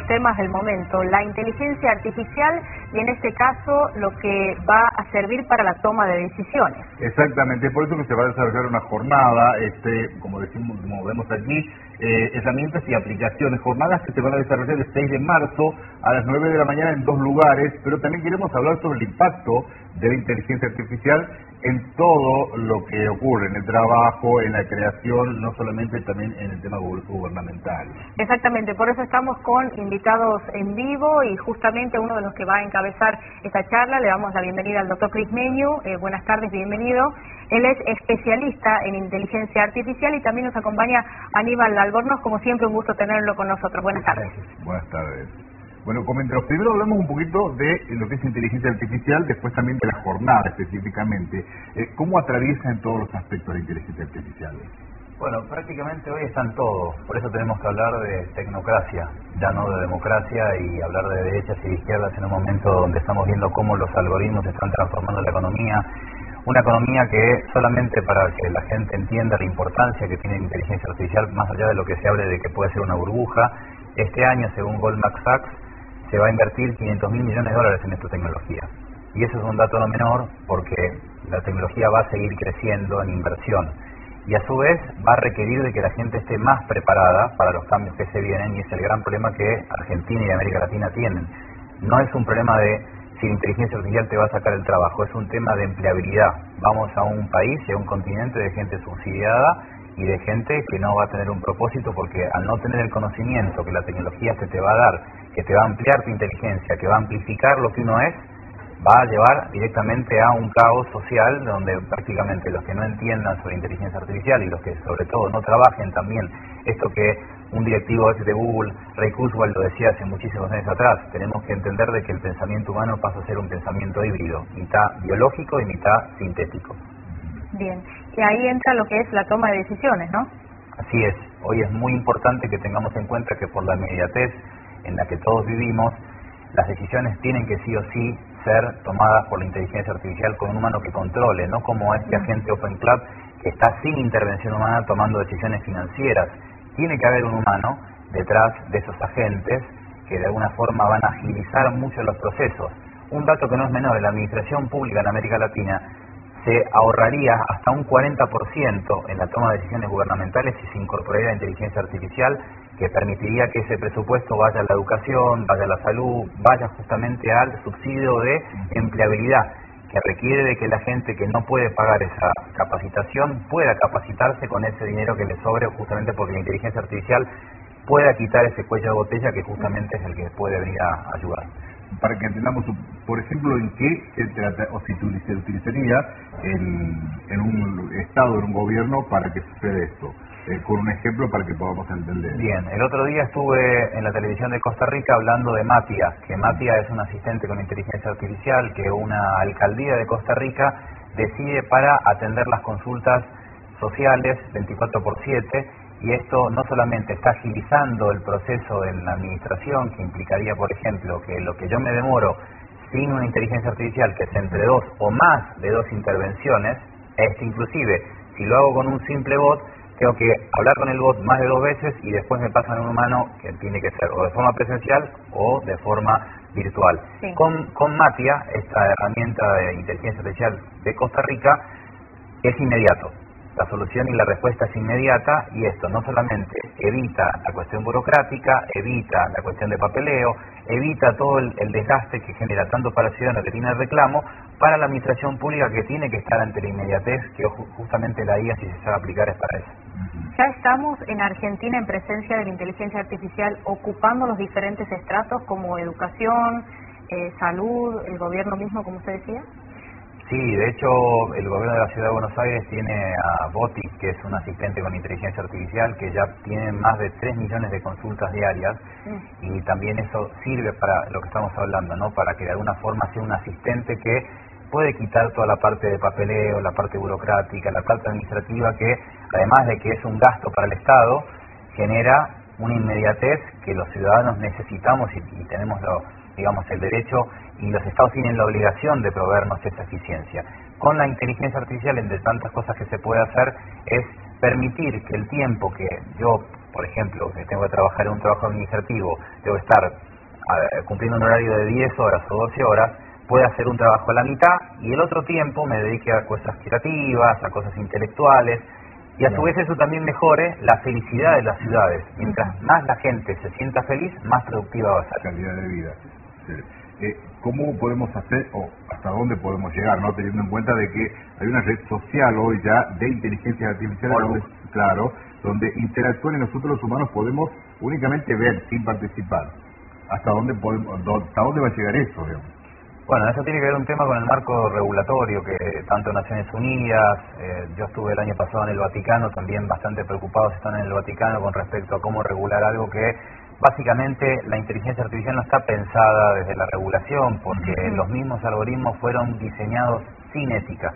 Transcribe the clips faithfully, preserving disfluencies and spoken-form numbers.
temas del momento, la inteligencia artificial y en este caso lo que va a servir para la toma de decisiones. Exactamente, por eso que se va a desarrollar una jornada, este, como decimos, como vemos aquí, eh, herramientas y aplicaciones, jornadas que se van a desarrollar el seis de marzo a las nueve de la mañana en dos lugares, pero también queremos hablar sobre el impacto de la inteligencia artificial en todo lo que ocurre, en el trabajo, en la creación, no solamente también en el tema gubernamental. Exactamente, por eso estamos con invitados en vivo y justamente uno de los que va a encabezar esta charla, le damos la bienvenida al doctor Cris Meñu. Eh, buenas tardes, bienvenido. Él es especialista en inteligencia artificial y también nos acompaña Aníbal Albornoz, como siempre un gusto tenerlo con nosotros. Buenas tardes. Buenas tardes. Bueno, comentamos, primero hablamos un poquito de lo que es inteligencia artificial, después también de la jornada específicamente. Eh, ¿Cómo atraviesa en todos los aspectos de inteligencia artificial? Bueno, prácticamente hoy están todos, por eso tenemos que hablar de tecnocracia, ya no de democracia, y hablar de derechas y de izquierdas en un momento donde estamos viendo cómo los algoritmos están transformando la economía. Una economía que solamente para que la gente entienda la importancia que tiene la inteligencia artificial, más allá de lo que se hable de que puede ser una burbuja, este año, según Goldman Sachs, se va a invertir quinientos mil millones de dólares en esta tecnología. Y eso es un dato no menor porque la tecnología va a seguir creciendo en inversión. Y a su vez va a requerir de que la gente esté más preparada para los cambios que se vienen, y es el gran problema que Argentina y América Latina tienen. No es un problema de si la inteligencia artificial te va a sacar el trabajo, es un tema de empleabilidad. Vamos a un país y a un continente de gente subsidiada y de gente que no va a tener un propósito, porque al no tener el conocimiento que la tecnología se te va a dar, que te va a ampliar tu inteligencia, que va a amplificar lo que uno es, va a llevar directamente a un caos social donde prácticamente los que no entiendan sobre inteligencia artificial y los que sobre todo no trabajen también esto que un directivo de Google, Ray Kurzweil, lo decía hace muchísimos años atrás, tenemos que entender de que el pensamiento humano pasa a ser un pensamiento híbrido, mitad biológico y mitad sintético. Bien, y ahí entra lo que es la toma de decisiones, ¿no? Así es, hoy es muy importante que tengamos en cuenta que por la inmediatez en la que todos vivimos, las decisiones tienen que sí o sí ser tomadas por la inteligencia artificial con un humano que controle, no como este agente Open Club que está sin intervención humana tomando decisiones financieras. Tiene que haber un humano detrás de esos agentes que de alguna forma van a agilizar mucho los procesos. Un dato que no es menor, en la administración pública en América Latina se ahorraría hasta un cuarenta por ciento en la toma de decisiones gubernamentales si se incorporara la inteligencia artificial, que permitiría que ese presupuesto vaya a la educación, vaya a la salud, vaya justamente al subsidio de empleabilidad, que requiere de que la gente que no puede pagar esa capacitación pueda capacitarse con ese dinero que le sobre, justamente porque la inteligencia artificial pueda quitar ese cuello de botella que justamente es el que puede venir a ayudar. Para que entendamos, por ejemplo, en qué se trata o si se utilizaría en, en un estado, en un gobierno, para que suceda esto. Eh, con un ejemplo para que podamos entender. Bien, el otro día estuve en la televisión de Costa Rica hablando de Matia, que Matia es un asistente con inteligencia artificial que una alcaldía de Costa Rica decide para atender las consultas sociales veinticuatro por siete, y esto no solamente está agilizando el proceso en la administración, que implicaría, por ejemplo, que lo que yo me demoro sin una inteligencia artificial, que es entre dos o más de dos intervenciones, es inclusive, si lo hago con un simple bot, tengo que hablar con el bot más de dos veces y después me pasan a un humano que tiene que ser o de forma presencial o de forma virtual. Sí. Con, con Matia, esta herramienta de inteligencia artificial de Costa Rica, es inmediato. La solución y la respuesta es inmediata, y esto no solamente evita la cuestión burocrática, evita la cuestión de papeleo, evita todo el, el desgaste que genera tanto para el ciudadano que tiene el reclamo, para la administración pública que tiene que estar ante la inmediatez, que justamente la I A, si se sabe aplicar, es para eso. Ya estamos en Argentina en presencia de la inteligencia artificial ocupando los diferentes estratos como educación, eh, salud, el gobierno mismo, como usted decía. Sí, de hecho el gobierno de la Ciudad de Buenos Aires tiene a Boti, que es un asistente con inteligencia artificial que ya tiene más de tres millones de consultas diarias, mm. y también eso sirve para lo que estamos hablando, ¿no? Para que de alguna forma sea un asistente que puede quitar toda la parte de papeleo, la parte burocrática, la parte administrativa, que además de que es un gasto para el Estado, genera una inmediatez que los ciudadanos necesitamos y, y tenemos lo, digamos, el derecho, y los estados tienen la obligación de proveernos esa eficiencia. Con la inteligencia artificial, entre tantas cosas que se puede hacer, es permitir que el tiempo que yo por ejemplo, que tengo que trabajar en un trabajo administrativo, tengo que estar a, cumpliendo un horario de diez horas o doce horas, puede hacer un trabajo a la mitad y el otro tiempo me dedique a cosas creativas, a cosas intelectuales, y a su vez eso también mejore la felicidad de las ciudades. Mientras más la gente se sienta feliz, más productiva va a ser. Calidad de vida. Sí. Eh, ¿Cómo podemos hacer o hasta dónde podemos llegar, no teniendo en cuenta de que hay una red social hoy ya de inteligencia artificial, donde, claro, donde interactúan y nosotros los humanos podemos únicamente ver sin participar? ¿Hasta dónde podemos, hasta dónde va a llegar eso, digamos? Bueno, eso tiene que ver un tema con el marco regulatorio que tanto Naciones Unidas, eh, yo estuve el año pasado en el Vaticano, también bastante preocupados están en el Vaticano con respecto a cómo regular algo que básicamente la inteligencia artificial no está pensada desde la regulación, porque uh-huh. los mismos algoritmos fueron diseñados sin ética.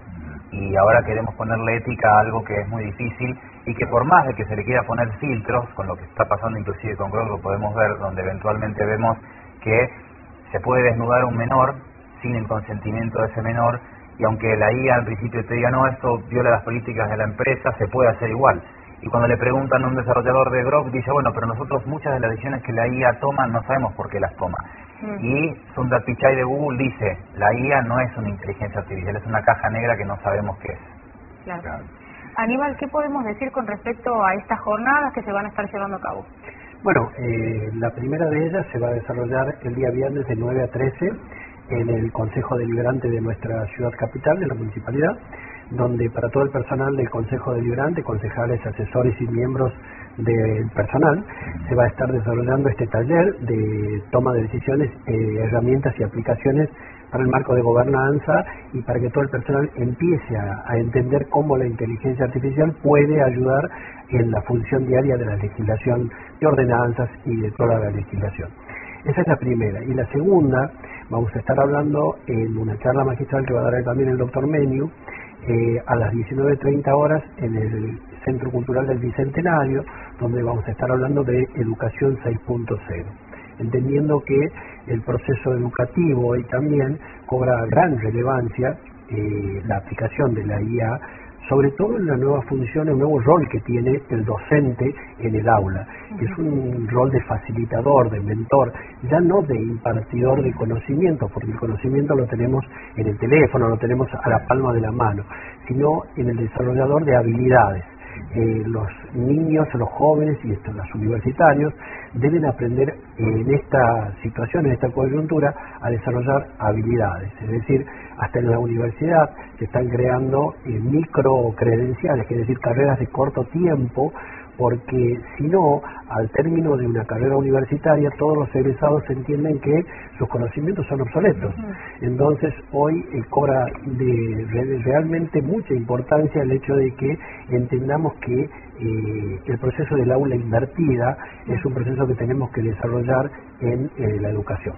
Y ahora queremos ponerle ética a algo que es muy difícil y que por más de que se le quiera poner filtros, con lo que está pasando inclusive con Grok lo podemos ver, donde eventualmente vemos que se puede desnudar a un menor sin el consentimiento de ese menor, y aunque la I A al principio te diga no, esto viola las políticas de la empresa, se puede hacer igual. Y cuando le preguntan a un desarrollador de Grok, dice, bueno, pero nosotros muchas de las decisiones que la I A toma no sabemos por qué las toma. Mm. Y Sundar Pichai de Google dice, la I A no es una inteligencia artificial, es una caja negra que no sabemos qué es. Claro. Claro. Aníbal, ¿qué podemos decir con respecto a estas jornadas que se van a estar llevando a cabo? Bueno, eh, la primera de ellas se va a desarrollar el día viernes de nueve a trece en el Consejo Deliberante de nuestra ciudad capital, de la municipalidad, donde para todo el personal del Consejo Deliberante, concejales, asesores y miembros del personal, se va a estar desarrollando este taller de toma de decisiones, eh, herramientas y aplicaciones para el marco de gobernanza y para que todo el personal empiece a, a entender cómo la inteligencia artificial puede ayudar en la función diaria de la legislación de ordenanzas y de toda la legislación. Esa es la primera. Y la segunda, vamos a estar hablando en una charla magistral que va a dar también el doctor Meniu, eh, a las diecinueve treinta horas en el Centro Cultural del Bicentenario, donde vamos a estar hablando de Educación seis punto cero. Entendiendo que el proceso educativo hoy también cobra gran relevancia eh, la aplicación de la I A, sobre todo en la nueva función, el nuevo rol que tiene el docente en el aula, que es un rol de facilitador, de mentor, ya no de impartidor de conocimiento, porque el conocimiento lo tenemos en el teléfono, lo tenemos a la palma de la mano, sino en el desarrollador de habilidades. Eh, los niños, los jóvenes y estos, los universitarios deben aprender eh, en esta situación, en esta coyuntura, a desarrollar habilidades. Es decir, hasta en la universidad se están creando eh, micro credenciales, es decir, carreras de corto tiempo, porque si no, al término de una carrera universitaria, todos los egresados entienden que sus conocimientos son obsoletos. Entonces, hoy eh, cobra de, de, realmente mucha importancia el hecho de que entendamos que eh, el proceso del aula invertida es un proceso que tenemos que desarrollar en eh, la educación.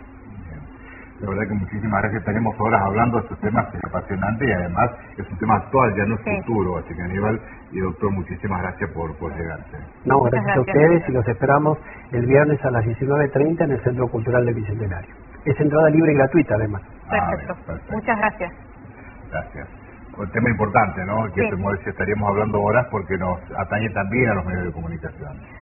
La verdad que muchísimas gracias, tenemos horas hablando de estos temas, es apasionante y además es un tema actual, ya no es sí. futuro, así que Aníbal y doctor, muchísimas gracias por, por llegarse. No, gracias, gracias a ustedes y los esperamos el viernes a las diecinueve treinta en el Centro Cultural del Bicentenario. Es entrada libre y gratuita además. Perfecto, ah, perfecto. Muchas gracias. Gracias. Un tema importante, ¿no? Que sí. Estaríamos hablando horas porque nos atañe también a los medios de comunicación.